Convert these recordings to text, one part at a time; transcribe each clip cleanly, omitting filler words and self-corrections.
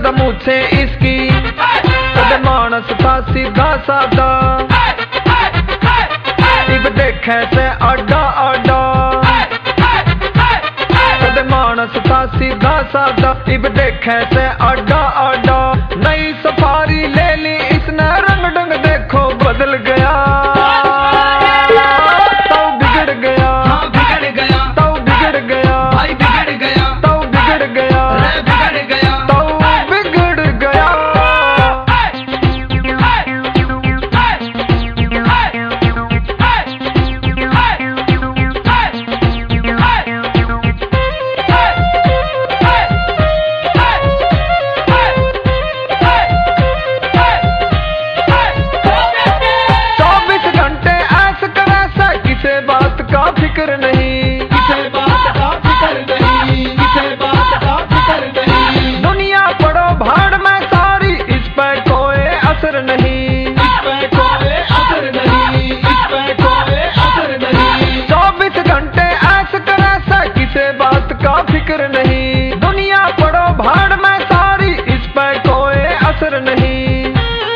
ज्यादा मूछे इसकी, कदे मानस था सीधा सादा, इब देखे से आडा आडा। कदे मानस था सीधा सादा, इब देखे से आडा आडा। नई सफारी ले ली इसने, रंग ढंग देखो बदल गया। तो बिगड़ गया, हाँ बिगड़ गया, तो बिगड़ गया, भाई बिगड़ गया, तो बिगड़ गया, रे बिगड़ गया, तो बिगड़ गया। फिक्र नहीं, किसे बात का फिक्र नहीं, किसे बात का फिक्र नहीं। दुनिया पड़ो भाड़ में सारी, इस पे कोई असर नहीं, इस पे कोई असर नहीं, इस पे कोई असर नहीं। 24 घंटे ऐस करे से, किसे बात का फिक्र नहीं। दुनिया पड़ो भाड़ में सारी, इस पे कोई असर नहीं।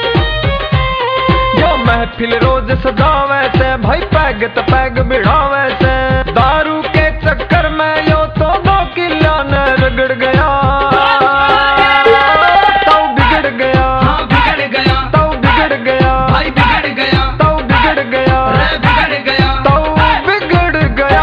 जो महफिल रोज सजावे से, भाई पैग तो पैग बिड़ावे से। दारू के चक्कर में यो तो 2 किला न रगड़ गया। तो बिगड़ गया, हाँ बिगड़ गया, तो बिगड़ गया, भाई बिगड़ गया, तो बिगड़ गया, रे बिगड़ गया, तो बिगड़ गया।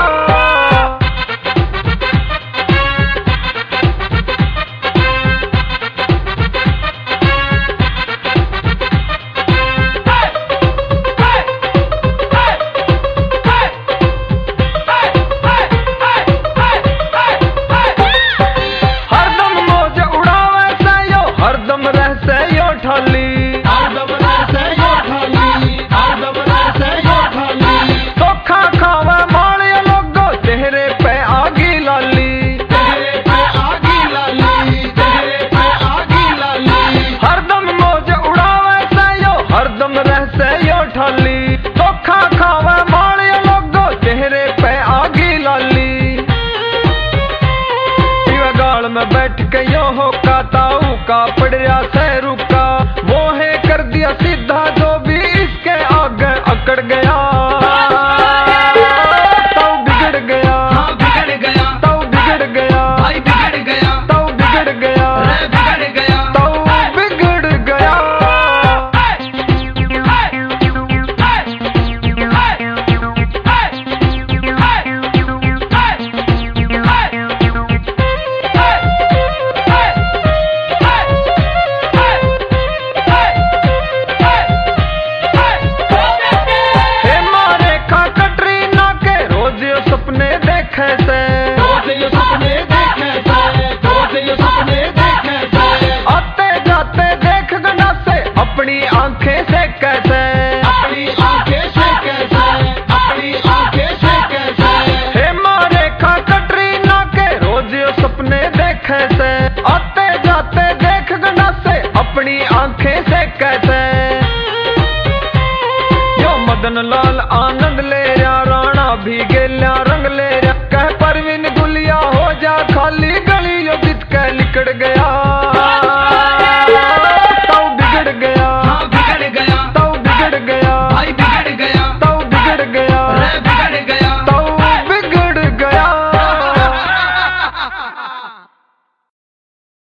हरदम मौज उड़ावे से यो, हरदम रह से यो ठाली। हरदम रहसे यो ठाली, हरदम रहसे यो ठाली। धोखा खावे माड़िया लोगो, चेहरे पे आगी लाली। तेरे पे आगी लाली, तेरे पे आगी लाली। हरदम मौज उड़ावे से यो, हरदम रह से यो ठाली। धोखा खावे माड़िया लोगो, चेहरे पे आगी लाली। इवे गाल में बैठ के यो हो का ताऊ का पड़ रहा से रुका। वो है कर दिया सीधा, जो भी इसके आगे अकड़ गया। तो बिगड़ गया, हाँ बिगड़ गया, तो बिगड़ गया, भाई बिगड़ गया, तो बिगड़ गया, रे बिगड़ गया, तो बिगड़ गया। हेमा रेखा कटरीना के रोज यो सपने देखे से। रोज ये सपने देखे थे, रोज ये सपने देखे थे। आते जाते देख गना से, अपनी आंखें से कैसे। अपनी आंखें से कैसे, अपनी आंखें से कैसे। हेमा रेखा कटरीना के रोज यो सपने देखे से। आते जाते देख गना से, अपनी आंखें से कैसे। यो मदन लाल आनंद ले रहा, राणा भी गेल्या रंग ले रहा। कह परवीन